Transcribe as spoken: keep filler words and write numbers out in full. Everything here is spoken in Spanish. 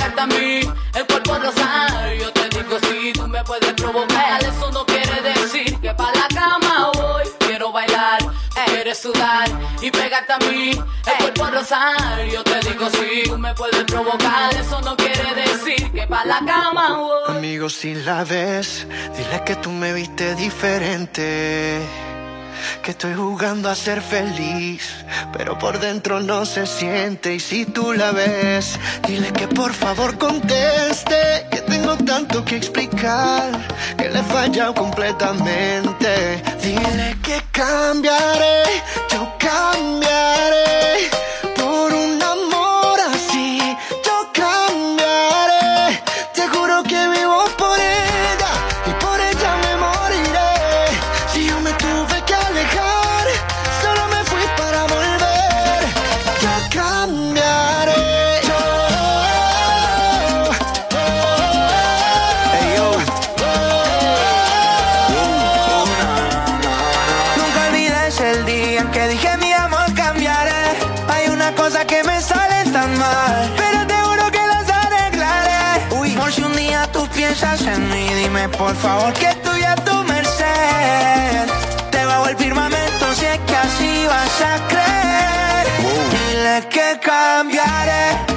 pegarte a mí, el cuerpo rosado. Yo te digo si tú me puedes provocar, eso no quiere decir que pa' la cama voy. Quiero bailar, quieres sudar y pegarte a mí, el cuerpo rosado. Yo te digo si tú me puedes provocar, eso no quiere decir que pa' la cama voy. Amigo, si la ves, dile que tú me viste diferente, que estoy jugando a ser feliz, pero por dentro no se siente. Y si tú la ves, dile que por favor conteste, que tengo tanto que explicar, que le he fallado completamente. Dile que cambiaré, yo cambiaré, por un amor así, yo cambiaré. Te juro que vivo por ella y por ella me moriré. Si yo me tuve que alejar, solo me fui para volver. Yo cambiaré. Yo, oh, oh, hey, yo. Oh, Nunca olvides el día en que dije mi amor cambiaré. Hay una cosa que me sale tan mal, pero te juro que las arreglaré. Uy, por si un día tú piensas en mí, dime por favor que estoy a tu merced. Te bajo el firmamento si es que así vas a creer. Dile que cambiaré,